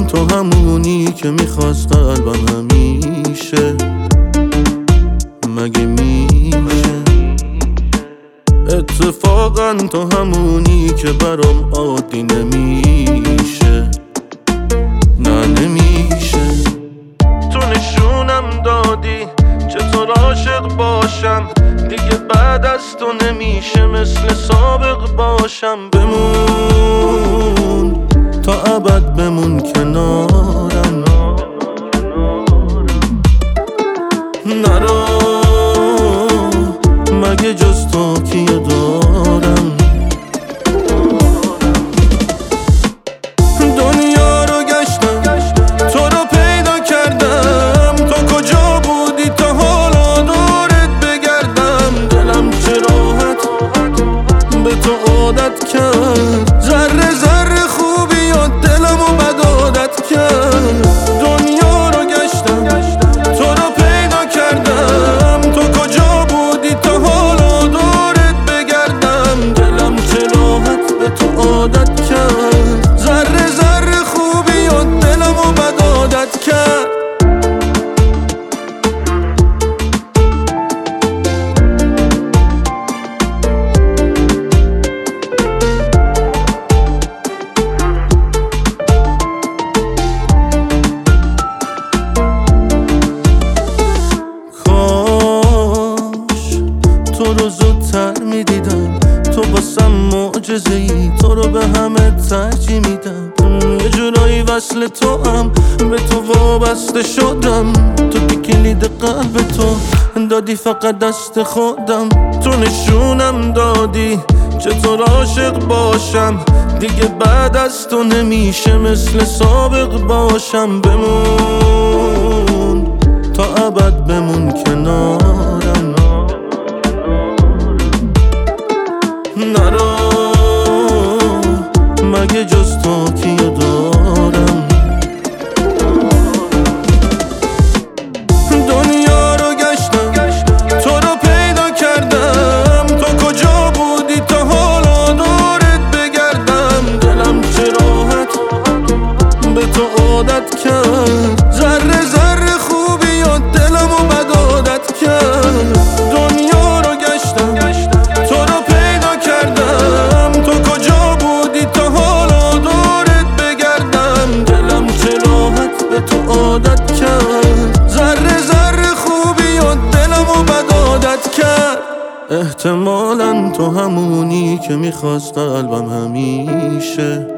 تو همونی که میخواست قلبم همیشه. مگه میشه اتفاقا تو همونی که برام عادی نمیشه؟ نه نمیشه. تو نشونم دادی چطور عاشق باشم، دیگه بعد از تو نمیشه مثل سابق باشم. بمون تا ابد، بمون کنارم، نرو مگه جز تو کیو دارم. دنیا رو گشتم تو رو پیدا کردم، تو کجا بودی تا حالا دورت بگردم. دلم چه راحت به تو عادت کرد، ذره ذره خوبی و دلمو بد عادت کرد. دنیا رو گشتم تو رو پیدا کردم، تو کجا بودی تا حالا دورت بگردم. دلم چه راحت به تو عادت کرد، ذره ذره خوبی و دلمو بد عادت کرد. تو رو زودتر میدیدم، تو باسم معجزه‌ای، تو رو به همه ترجیح میدم. یه جورایی وصل تو هم به تو وابسته شدم. تو که کلید قلب تو دادی فقط دست خودم. تو نشونم دادی چطور عاشق باشم، دیگه بعد از تو نمیشه مثل سابق باشم. بمون تا ابد، بمون کنارم، نرو مگه جز تو کیو دارم. دنیا رو گشتم تو رو پیدا کردم، تو کجا بودی تا حالا دورت بگردم. دلم چه راحت به تو عادت کرد، ذره ذره خوبی و دلمو بد عادت کرد. دنیا رو گشتم تو رو پیدا کردم، تو کجا بودی تا حالا دورت بگردم. دلم چه راحت به تو عادت کرد، ذره ذره خوبی و دلمو بد عادت کرد. احتمالاً تو همونی که میخواست قلبم همیشه.